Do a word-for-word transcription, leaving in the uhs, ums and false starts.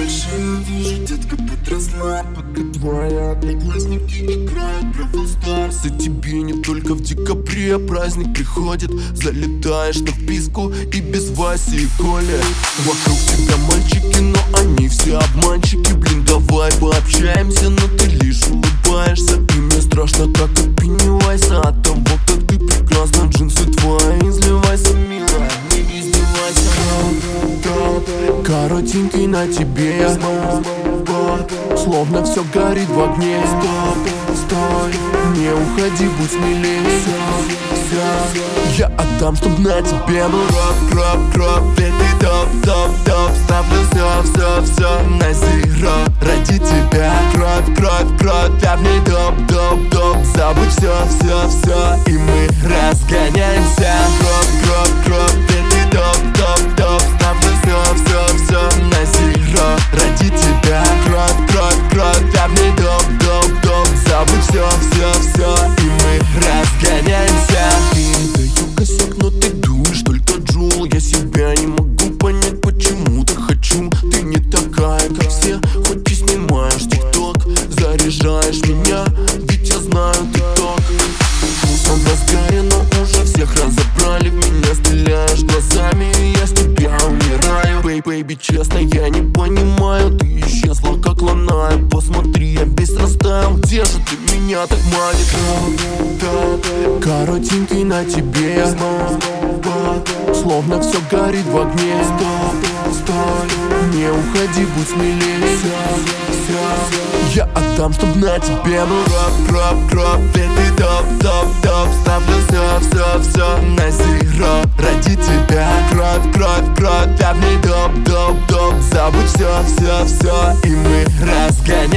большая, вижу, детка подросла. Пока твои одноклассники играют Бравл Старс. И тебе не только в декабре праздник приходит. Залетаешь на вписку и без Васи и Коли. Вокруг тебя мальчики, но они все обманщики. Блин, давай пообщаемся, но ты лишь улыбаешься. И мне страшно, как от Пеннивайса, от того, как ты прекрасна. Джинсы твои, изливайся, милая, не издевайся. Коротенький на тебе я, словно все горит в огне. Стой, стой, не уходи, будь смелее. Я отдам, чтоб на тебе был кроп, кроп, кроп. Ведь ты топ, топ, топ. Ставлю все, все, все на зеро ради тебя. Кровь, кровь, кровь, я в ней топ, топ, топ. Забудь все, все, все, и мы разгоняемся. Кроп, кроп, кроп, ведь ты топ, топ, топ. Ставлю все, все, все на зеро ради тебя. Кровь, кровь, кровь, я в ней топ, топ, топ. Забудь все, все, все, и мы разгоняемся. Передаю косяк, но ты дуешь только джул. Я себя не могу понять, почему так хочу. Ты не такая, как все, хоть и снимаешь тикток. Заряжаешь меня, ведь я знаю ты ток. Вкусно в разгаре, но уже всех разобрали. В меня стреляешь глазами, и я с тебя умираю. Бэй, бэйби, честно, я не понимаю. Ты исчезла, как луна. Посмотри, я весь растаял. Где же ты меня так манит? Коротенький на тебе я, словно все горит в огне. Стой, стой, не уходи, будь смелее. Я отдам, чтоб на тебе был кроп, кроп, кроп. Ведь ты топ, топ, топ. Ставлю все, все, все на зеро ради тебя. Кровь, кровь, кровь, я в ней топ, топ, топ. Забудь все, все, все, и мы разгоняем.